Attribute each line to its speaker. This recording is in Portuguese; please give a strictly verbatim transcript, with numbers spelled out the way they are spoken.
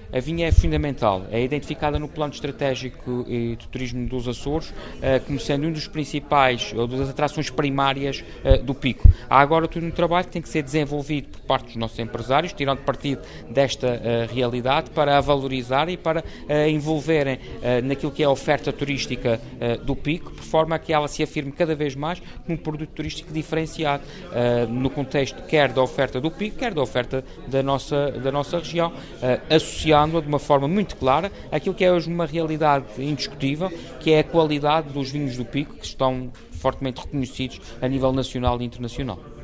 Speaker 1: A vinha é fundamental, é identificada no plano estratégico de turismo dos Açores como sendo um dos principais, ou das atrações primárias do Pico. Há agora todo um trabalho que tem que ser desenvolvido por parte dos nossos empresários, tirando partido desta realidade para a valorizar e para envolverem naquilo que é a oferta turística do Pico, por forma a que ela se afirme cada vez mais como um produto turístico diferenciado no contexto quer da oferta do Pico, quer da oferta da nossa, da nossa região, associada de uma forma muito clara aquilo que é hoje uma realidade indiscutível, que é a qualidade dos vinhos do Pico, que estão fortemente reconhecidos a nível nacional e internacional.